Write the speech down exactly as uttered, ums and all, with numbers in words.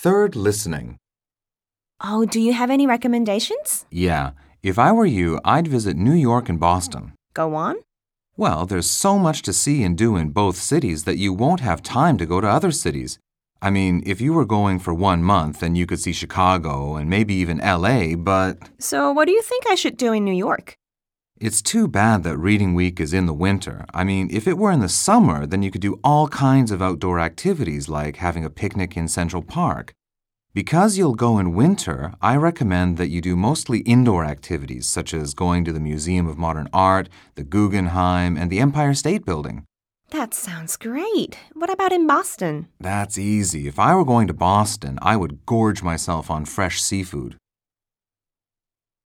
Third listening. Oh, do you have any recommendations? Yeah, if I were you, I'd visit New York and Boston. Go on. Well, there's so much to see and do in both cities that you won't have time to go to other cities. I mean, if you were going for one month, then you could see Chicago and maybe even L A, but... So what do you think I should do in New York? It's too bad that Reading Week is in the winter. I mean, if it were in the summer, then you could do all kinds of outdoor activities like having a picnic in Central Park. Because you'll go in winter, I recommend that you do mostly indoor activities such as going to the Museum of Modern Art, the Guggenheim, and the Empire State Building. That sounds great. What about in Boston? That's easy. If I were going to Boston, I would gorge myself on fresh seafood.